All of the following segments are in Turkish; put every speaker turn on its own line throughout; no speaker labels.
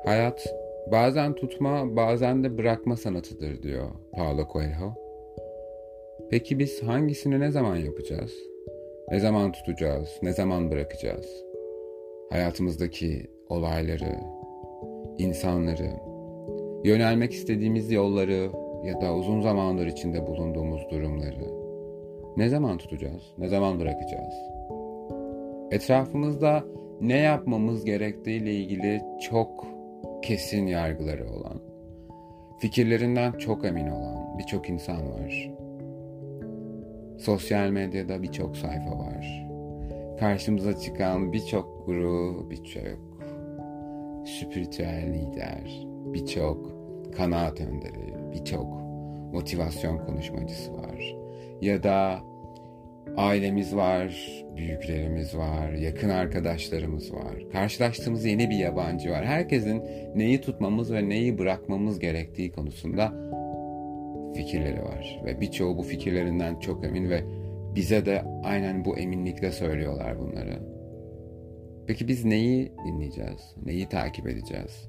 Hayat bazen tutma, bazen de bırakma sanatıdır diyor Paulo Coelho. Peki biz hangisini ne zaman yapacağız? Ne zaman tutacağız? Ne zaman bırakacağız? Hayatımızdaki olayları, insanları, yönelmek istediğimiz yolları ya da uzun zamandır içinde bulunduğumuz durumları ne zaman tutacağız? Ne zaman bırakacağız? Etrafımızda ne yapmamız gerektiğiyle ilgili çok kesin yargıları olan, fikirlerinden çok emin olan birçok insan var. Sosyal medyada birçok sayfa var. Karşımıza çıkan birçok guru, birçok spiritüel lider, birçok kanaat önderi, birçok motivasyon konuşmacısı var. Ya da ailemiz var, büyüklerimiz var, yakın arkadaşlarımız var. Karşılaştığımız yeni bir yabancı var. Herkesin neyi tutmamız ve neyi bırakmamız gerektiği konusunda fikirleri var. Ve birçoğu bu fikirlerinden çok emin ve bize de aynen bu eminlikle söylüyorlar bunları. Peki biz neyi dinleyeceğiz? Neyi takip edeceğiz?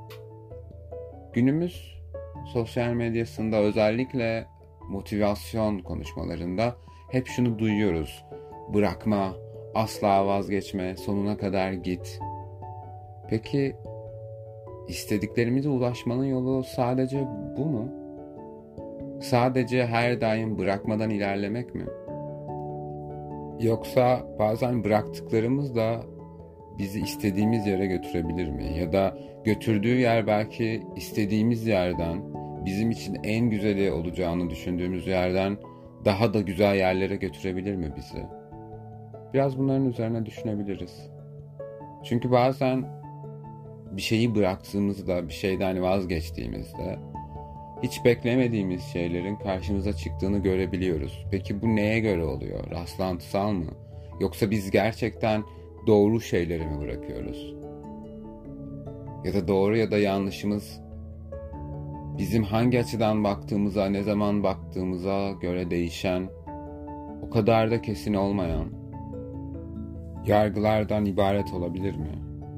Günümüz sosyal medyasında özellikle motivasyon konuşmalarında hep şunu duyuyoruz. Bırakma, asla vazgeçme, sonuna kadar git. Peki istediklerimize ulaşmanın yolu sadece bu mu? Sadece her daim bırakmadan ilerlemek mi? Yoksa bazen bıraktıklarımız da bizi istediğimiz yere götürebilir mi? Ya da götürdüğü yer belki istediğimiz yerden, bizim için en güzeli olacağını düşündüğümüz yerden daha da güzel yerlere götürebilir mi bizi? Biraz bunların üzerine düşünebiliriz. Çünkü bazen bir şeyi bıraktığımızda, bir şeyden vazgeçtiğimizde hiç beklemediğimiz şeylerin karşımıza çıktığını görebiliyoruz. Peki bu neye göre oluyor? Rastlantısal mı? Yoksa biz gerçekten doğru şeyleri mi bırakıyoruz? Ya da doğru ya da yanlışımız bizim hangi açıdan baktığımıza, ne zaman baktığımıza göre değişen, o kadar da kesin olmayan yargılardan ibaret olabilir mi?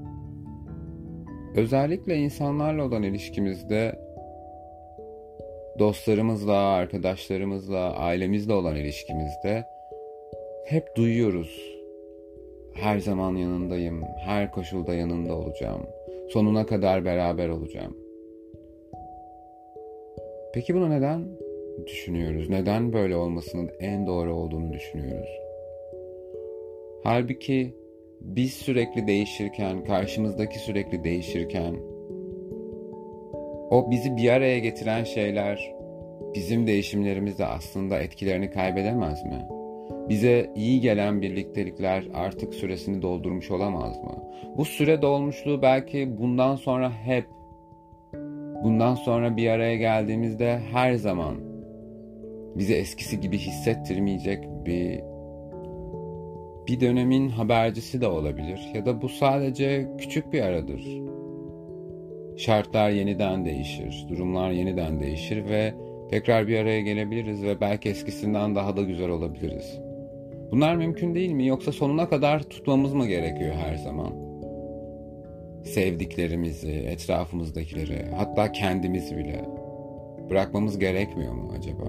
Özellikle insanlarla olan ilişkimizde, dostlarımızla, arkadaşlarımızla, ailemizle olan ilişkimizde hep duyuyoruz. Her zaman yanındayım, her koşulda yanında olacağım, sonuna kadar beraber olacağım. Peki bunu neden düşünüyoruz? Neden böyle olmasının en doğru olduğunu düşünüyoruz? Halbuki biz sürekli değişirken, karşımızdaki sürekli değişirken, o bizi bir araya getiren şeyler bizim değişimlerimizde aslında etkilerini kaybedemez mi? Bize iyi gelen birliktelikler artık süresini doldurmuş olamaz mı? Bu süre dolmuşluğu belki bundan sonra bir araya geldiğimizde her zaman bizi eskisi gibi hissettirmeyecek bir dönemin habercisi de olabilir. Ya da bu sadece küçük bir aradır. Şartlar yeniden değişir, durumlar yeniden değişir ve tekrar bir araya gelebiliriz ve belki eskisinden daha da güzel olabiliriz. Bunlar mümkün değil mi? Yoksa sonuna kadar tutmamız mı gerekiyor her zaman? Sevdiklerimizi, etrafımızdakileri, hatta kendimizi bile bırakmamız gerekmiyor mu acaba?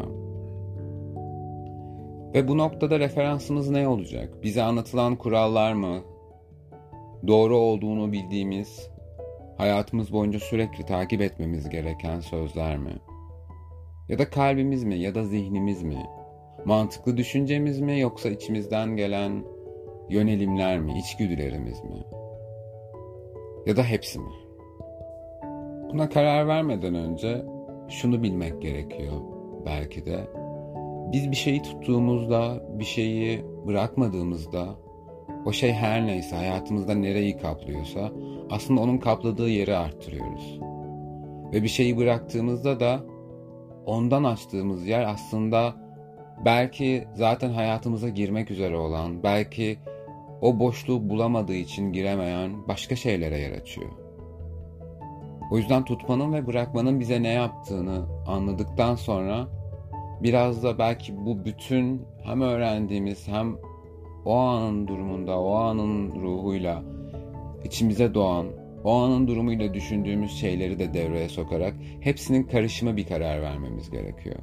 Ve bu noktada referansımız ne olacak? Bize anlatılan kurallar mı? Doğru olduğunu bildiğimiz, hayatımız boyunca sürekli takip etmemiz gereken sözler mi? Ya da kalbimiz mi? Ya da zihnimiz mi? Mantıklı düşüncemiz mi? Yoksa içimizden gelen yönelimler mi? İçgüdülerimiz mi? Ya da hepsi mi? Buna karar vermeden önce şunu bilmek gerekiyor belki de. Biz bir şeyi tuttuğumuzda, bir şeyi bırakmadığımızda, o şey her neyse, hayatımızda nereyi kaplıyorsa aslında onun kapladığı yeri arttırıyoruz. Ve bir şeyi bıraktığımızda da ondan açtığımız yer aslında belki zaten hayatımıza girmek üzere olan, belki o boşluğu bulamadığı için giremeyen başka şeylere yer açıyor. O yüzden tutmanın ve bırakmanın bize ne yaptığını anladıktan sonra biraz da belki bu bütün hem öğrendiğimiz hem o anın durumunda, o anın ruhuyla içimize doğan o anın durumuyla düşündüğümüz şeyleri de devreye sokarak hepsinin karışımı bir karar vermemiz gerekiyor.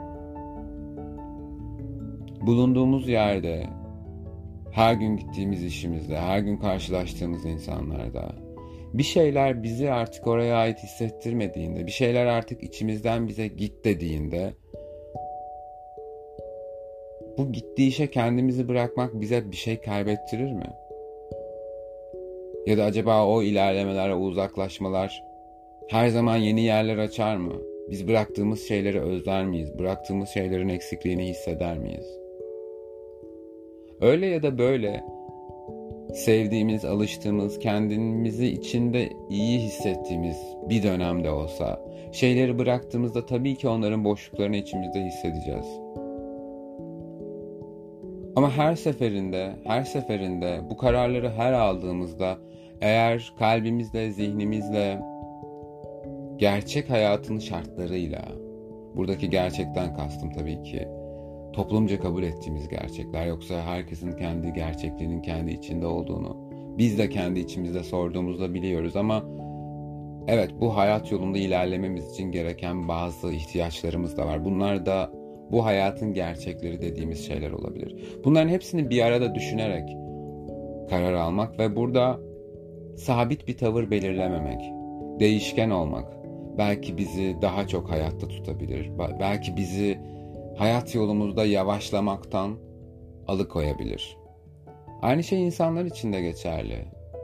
Bulunduğumuz yerde, her gün gittiğimiz işimizde, her gün karşılaştığımız insanlarda bir şeyler bizi artık oraya ait hissettirmediğinde, bir şeyler artık içimizden bize git dediğinde, bu gittiği işe kendimizi bırakmak bize bir şey kaybettirir mi? Ya da acaba o ilerlemeler, o uzaklaşmalar her zaman yeni yerler açar mı? Biz bıraktığımız şeyleri özler miyiz? Bıraktığımız şeylerin eksikliğini hisseder miyiz? Öyle ya da böyle sevdiğimiz, alıştığımız, kendimizi içinde iyi hissettiğimiz bir dönemde olsa şeyleri bıraktığımızda tabii ki onların boşluklarını içimizde hissedeceğiz. Ama her seferinde bu kararları her aldığımızda eğer kalbimizle, zihnimizle, gerçek hayatın şartlarıyla, buradaki gerçekten kastım tabii ki toplumca kabul ettiğimiz gerçekler, yoksa herkesin kendi gerçekliğinin kendi içinde olduğunu biz de kendi içimizde sorduğumuzda biliyoruz ama evet, bu hayat yolunda ilerlememiz için gereken bazı ihtiyaçlarımız da var. Bunlar da bu hayatın gerçekleri dediğimiz şeyler olabilir. Bunların hepsini bir arada düşünerek karar almak ve burada sabit bir tavır belirlememek, değişken olmak belki bizi daha çok hayatta tutabilir. Belki bizi hayat yolumuzda yavaşlamaktan alıkoyabilir. Aynı şey insanlar için de geçerli.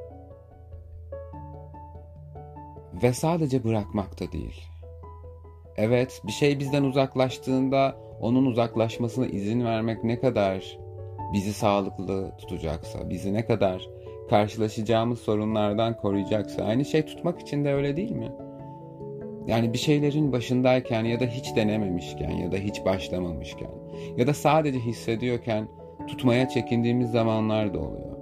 Ve sadece bırakmak da değil. Evet, bir şey bizden uzaklaştığında onun uzaklaşmasına izin vermek ne kadar bizi sağlıklı tutacaksa, bizi ne kadar karşılaşacağımız sorunlardan koruyacaksa, aynı şey tutmak için de öyle değil mi? Yani bir şeylerin başındayken ya da hiç denememişken ya da hiç başlamamışken ya da sadece hissediyorken tutmaya çekindiğimiz zamanlar da oluyor.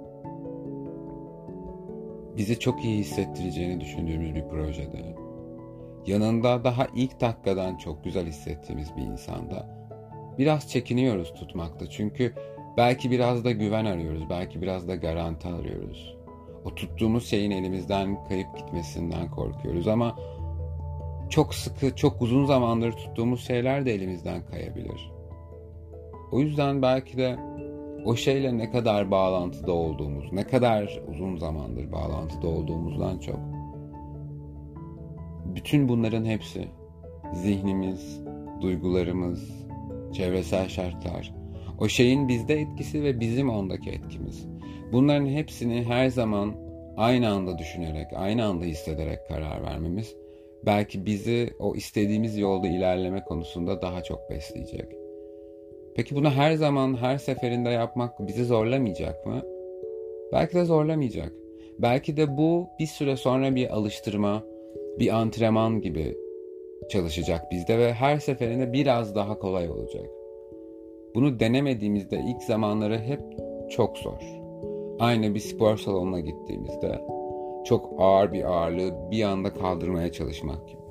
Bizi çok iyi hissettireceğini düşündüğümüz bir projede, yanında daha ilk dakikadan çok güzel hissettiğimiz bir insanda biraz çekiniyoruz tutmakta. Çünkü belki biraz da güven arıyoruz, belki biraz da garanti arıyoruz. O tuttuğumuz şeyin elimizden kayıp gitmesinden korkuyoruz ama çok sıkı, çok uzun zamandır tuttuğumuz şeyler de elimizden kayabilir. O yüzden belki de o şeyle ne kadar bağlantıda olduğumuz, ne kadar uzun zamandır bağlantıda olduğumuzdan çok, bütün bunların hepsi, zihnimiz, duygularımız, çevresel şartlar, o şeyin bizde etkisi ve bizim ondaki etkimiz. Bunların hepsini her zaman aynı anda düşünerek, aynı anda hissederek karar vermemiz belki bizi o istediğimiz yolda ilerleme konusunda daha çok besleyecek. Peki bunu her zaman, her seferinde yapmak bizi zorlamayacak mı? Belki de zorlamayacak. Belki de bu bir süre sonra bir alıştırma, bir antrenman gibi çalışacak bizde ve her seferinde biraz daha kolay olacak. Bunu denemediğimizde ilk zamanları hep çok zor. Aynı bir spor salonuna gittiğimizde çok ağır bir ağırlığı bir anda kaldırmaya çalışmak gibi.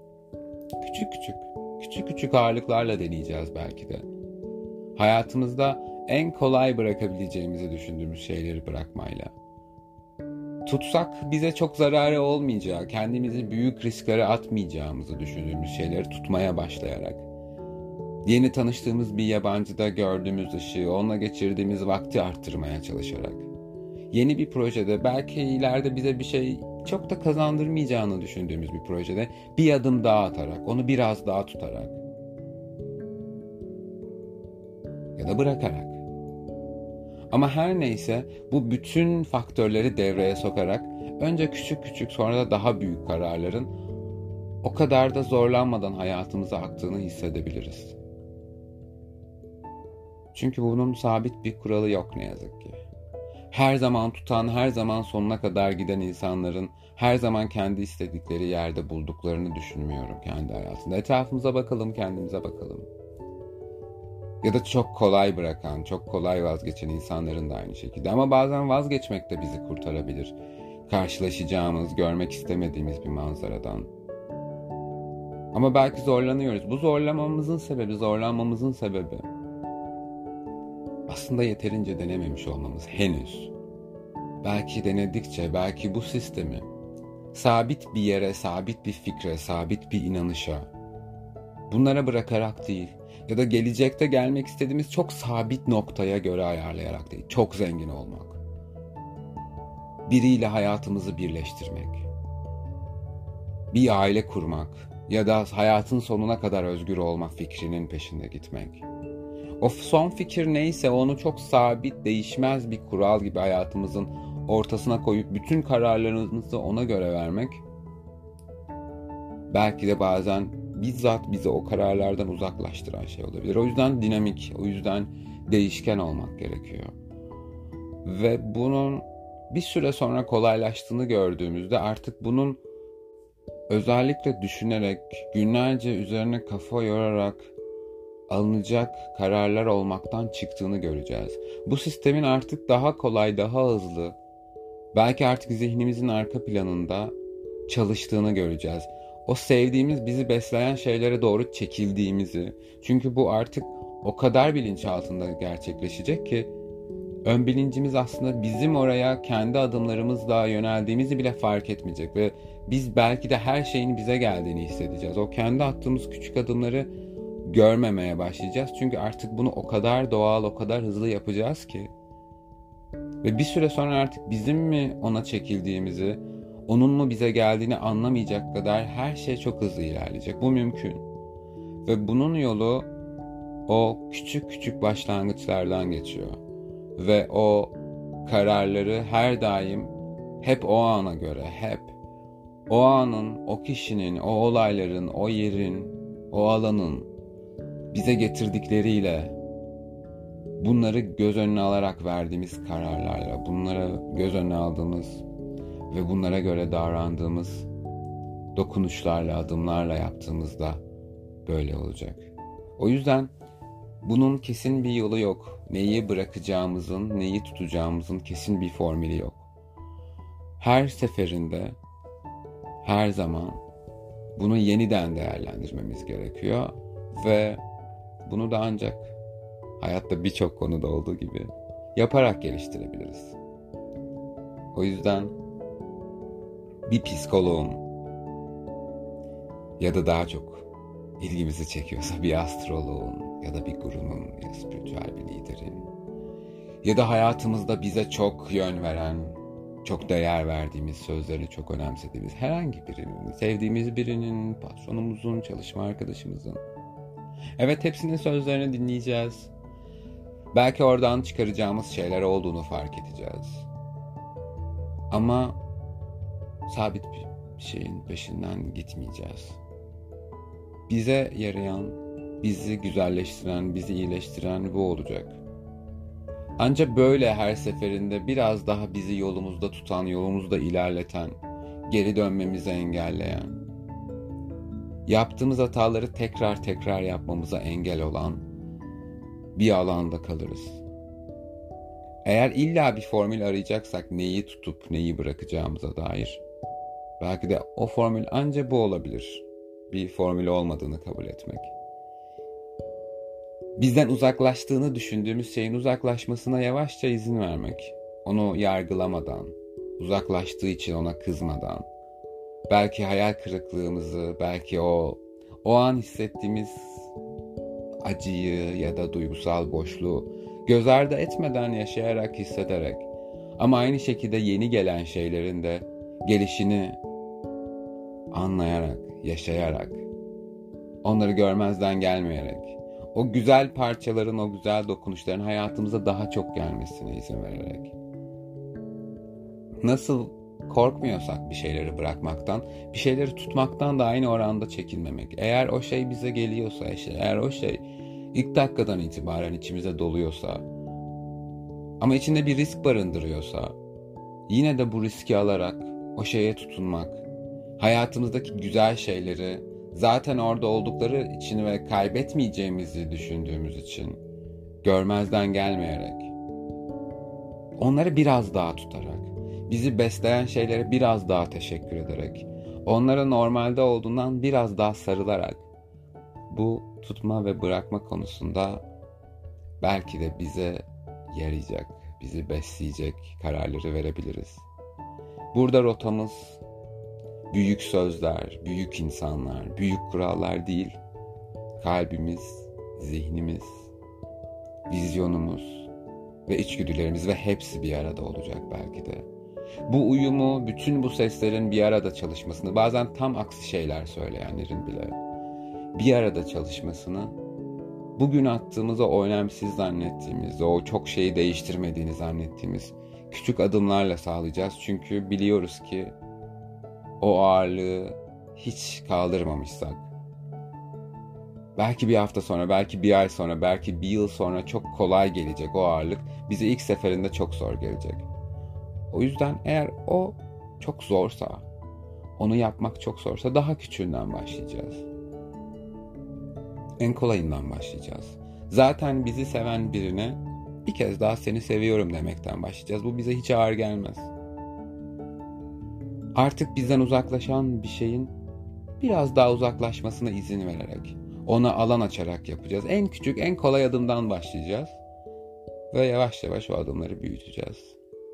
Küçük ağırlıklarla deneyeceğiz belki de. Hayatımızda en kolay bırakabileceğimizi düşündüğümüz şeyleri bırakmayla. Tutsak bize çok zararı olmayacağı, kendimizi büyük risklere atmayacağımızı düşündüğümüz şeyleri tutmaya başlayarak. Yeni tanıştığımız bir yabancıda gördüğümüz ışığı, onunla geçirdiğimiz vakti arttırmaya çalışarak. Yeni bir projede, belki ileride bize bir şey çok da kazandırmayacağını düşündüğümüz bir projede bir adım daha atarak, onu biraz daha tutarak ya da bırakarak. Ama her neyse, bu bütün faktörleri devreye sokarak önce küçük sonra da daha büyük kararların o kadar da zorlanmadan hayatımıza aktığını hissedebiliriz. Çünkü bunun sabit bir kuralı yok ne yazık ki. Her zaman tutan, her zaman sonuna kadar giden insanların her zaman kendi istedikleri yerde bulduklarını düşünmüyorum kendi hayatında. Etrafımıza bakalım, kendimize bakalım. Ya da çok kolay bırakan, çok kolay vazgeçen insanların da aynı şekilde. Ama bazen vazgeçmek de bizi kurtarabilir. Karşılaşacağımız, görmek istemediğimiz bir manzaradan. Ama belki zorlanıyoruz. Bu zorlanmamızın sebebi aslında yeterince denememiş olmamız henüz. Belki denedikçe, belki bu sistemi sabit bir yere, sabit bir fikre, sabit bir inanışa, bunlara bırakarak değil ya da gelecekte gelmek istediğimiz çok sabit noktaya göre ayarlayarak değil, çok zengin olmak, biriyle hayatımızı birleştirmek, bir aile kurmak ya da hayatın sonuna kadar özgür olmak fikrinin peşinde gitmek. O son fikir neyse onu çok sabit, değişmez bir kural gibi hayatımızın ortasına koyup bütün kararlarımızı ona göre vermek belki de bazen bizzat bizi o kararlardan uzaklaştıran şey olabilir. O yüzden dinamik, o yüzden değişken olmak gerekiyor. Ve bunun bir süre sonra kolaylaştığını gördüğümüzde artık bunun özellikle düşünerek, günlerce üzerine kafa yorarak alınacak kararlar olmaktan çıktığını göreceğiz. Bu sistemin artık daha kolay, daha hızlı, belki artık zihnimizin arka planında çalıştığını göreceğiz. O sevdiğimiz, bizi besleyen şeylere doğru çekildiğimizi, çünkü bu artık o kadar bilinçaltında gerçekleşecek ki ön bilincimiz aslında bizim oraya kendi adımlarımızla yöneldiğimizi bile fark etmeyecek ve biz belki de her şeyin bize geldiğini hissedeceğiz. O kendi attığımız küçük adımları görmemeye başlayacağız. Çünkü artık bunu o kadar doğal, o kadar hızlı yapacağız ki. Ve bir süre sonra artık bizim mi ona çekildiğimizi, onun mu bize geldiğini anlamayacak kadar her şey çok hızlı ilerleyecek. Bu mümkün. Ve bunun yolu o küçük küçük başlangıçlardan geçiyor. Ve o kararları her daim hep o ana göre, hep o anın, o kişinin, o olayların, o yerin, o alanın bize getirdikleriyle, bunları göz önüne alarak verdiğimiz kararlarla, bunlara göz önüne aldığımız ve bunlara göre davrandığımız dokunuşlarla, adımlarla yaptığımızda böyle olacak. O yüzden bunun kesin bir yolu yok. Neyi bırakacağımızın, neyi tutacağımızın kesin bir formülü yok. Her seferinde, her zaman bunu yeniden değerlendirmemiz gerekiyor ve bunu da ancak hayatta birçok konuda olduğu gibi yaparak geliştirebiliriz. O yüzden bir psikoloğun ya da daha çok ilgimizi çekiyorsa bir astroloğun ya da bir gurunun ya spiritüel bir liderin ya da hayatımızda bize çok yön veren, çok değer verdiğimiz, sözlerini çok önemsediğimiz herhangi birinin, sevdiğimiz birinin, patronumuzun, çalışma arkadaşımızın. Evet, hepsinin sözlerini dinleyeceğiz. Belki oradan çıkaracağımız şeyler olduğunu fark edeceğiz. Ama sabit bir şeyin peşinden gitmeyeceğiz. Bize yarayan, bizi güzelleştiren, bizi iyileştiren bu olacak. Ancak böyle her seferinde biraz daha bizi yolumuzda tutan, yolumuzda ilerleten, geri dönmemizi engelleyen, yaptığımız hataları tekrar tekrar yapmamıza engel olan bir alanda kalırız. Eğer illa bir formül arayacaksak neyi tutup neyi bırakacağımıza dair, belki de o formül ancak bu olabilir. Bir formül olmadığını kabul etmek. Bizden uzaklaştığını düşündüğümüz şeyin uzaklaşmasına yavaşça izin vermek. Onu yargılamadan, uzaklaştığı için ona kızmadan, belki hayal kırıklığımızı, belki o an hissettiğimiz acıyı ya da duygusal boşluğu göz ardı etmeden yaşayarak, hissederek, ama aynı şekilde yeni gelen şeylerin de gelişini anlayarak, yaşayarak, onları görmezden gelmeyerek, o güzel parçaların, o güzel dokunuşların hayatımıza daha çok gelmesine izin vererek. Nasıl korkmuyorsak bir şeyleri bırakmaktan, bir şeyleri tutmaktan da aynı oranda çekinmemek. Eğer o şey bize geliyorsa, eğer o şey ilk dakikadan itibaren içimize doluyorsa, ama içinde bir risk barındırıyorsa, yine de bu riski alarak o şeye tutunmak, hayatımızdaki güzel şeyleri zaten orada oldukları için ve kaybetmeyeceğimizi düşündüğümüz için görmezden gelmeyerek, onları biraz daha tutarak, bizi besleyen şeylere biraz daha teşekkür ederek, onlara normalde olduğundan biraz daha sarılarak, bu tutma ve bırakma konusunda belki de bize yarayacak, bizi besleyecek kararları verebiliriz. Burada rotamız büyük sözler, büyük insanlar, büyük kurallar değil, kalbimiz, zihnimiz, vizyonumuz ve içgüdülerimiz ve hepsi bir arada olacak belki de. Bu uyumu, bütün bu seslerin bir arada çalışmasını, bazen tam aksi şeyler söyleyenlerin bile bir arada çalışmasını, bugün attığımız o önemsiz zannettiğimiz, o çok şeyi değiştirmediğini zannettiğimiz küçük adımlarla sağlayacağız. Çünkü biliyoruz ki o ağırlığı hiç kaldırmamışsak, belki bir hafta sonra, belki bir ay sonra, belki bir yıl sonra çok kolay gelecek o ağırlık. Bize ilk seferinde çok zor gelecek. O yüzden eğer o çok zorsa, onu yapmak çok zorsa daha küçüğünden başlayacağız. En kolayından başlayacağız. Zaten bizi seven birine bir kez daha seni seviyorum demekten başlayacağız. Bu bize hiç ağır gelmez. Artık bizden uzaklaşan bir şeyin biraz daha uzaklaşmasına izin vererek, ona alan açarak yapacağız. En küçük, en kolay adımdan başlayacağız. Ve yavaş yavaş o adımları büyüteceğiz.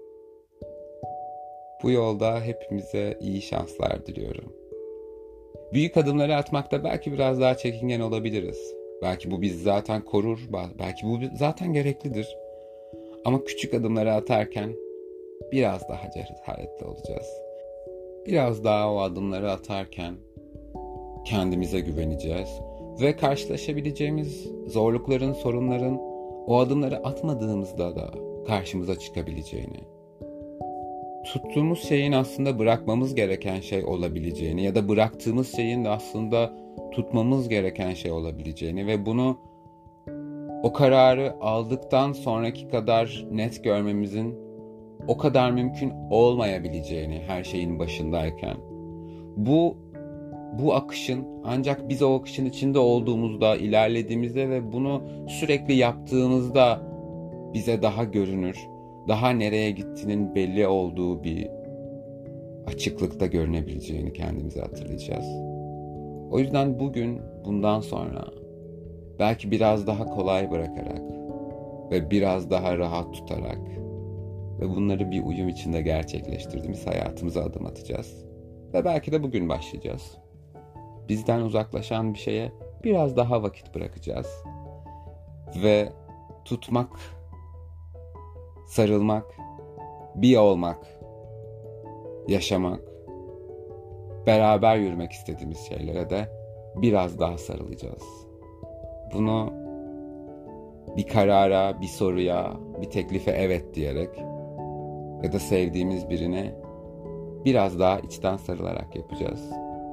Bu yolda hepimize iyi şanslar diliyorum. Büyük adımları atmakta belki biraz daha çekingen olabiliriz. Belki bu bizi zaten korur, belki bu zaten gereklidir. Ama küçük adımları atarken biraz daha cesaretli olacağız. Biraz daha o adımları atarken kendimize güveneceğiz. Ve karşılaşabileceğimiz zorlukların, sorunların o adımları atmadığımızda da karşımıza çıkabileceğini, tuttuğumuz şeyin aslında bırakmamız gereken şey olabileceğini ya da bıraktığımız şeyin de aslında tutmamız gereken şey olabileceğini ve bunu o kararı aldıktan sonraki kadar net görmemizin o kadar mümkün olmayabileceğini her şeyin başındayken, bu akışın ancak biz o akışın içinde olduğumuzda, ilerlediğimizde ve bunu sürekli yaptığımızda bize daha görünür, daha nereye gittiğinin belli olduğu bir açıklıkta görünebileceğini kendimize hatırlayacağız. O yüzden bugün, bundan sonra belki biraz daha kolay bırakarak ve biraz daha rahat tutarak ve bunları bir uyum içinde gerçekleştirdiğimiz hayatımıza adım atacağız. Ve belki de bugün başlayacağız. Bizden uzaklaşan bir şeye biraz daha vakit bırakacağız. Ve tutmak, sarılmak, bir olmak, yaşamak, beraber yürümek istediğimiz şeylere de biraz daha sarılacağız. Bunu bir karara, bir soruya, bir teklife evet diyerek ya da sevdiğimiz birine biraz daha içten sarılarak yapacağız.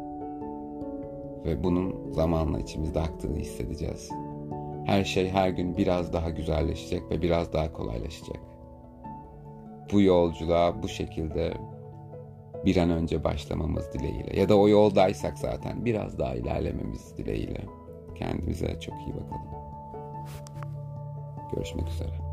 Ve bunun zamanla içimizde aktığını hissedeceğiz. Her şey her gün biraz daha güzelleşecek ve biraz daha kolaylaşacak. Bu yolculuğa bu şekilde bir an önce başlamamız dileğiyle ya da o yoldaysak zaten biraz daha ilerlememiz dileğiyle kendimize çok iyi bakalım. Görüşmek üzere.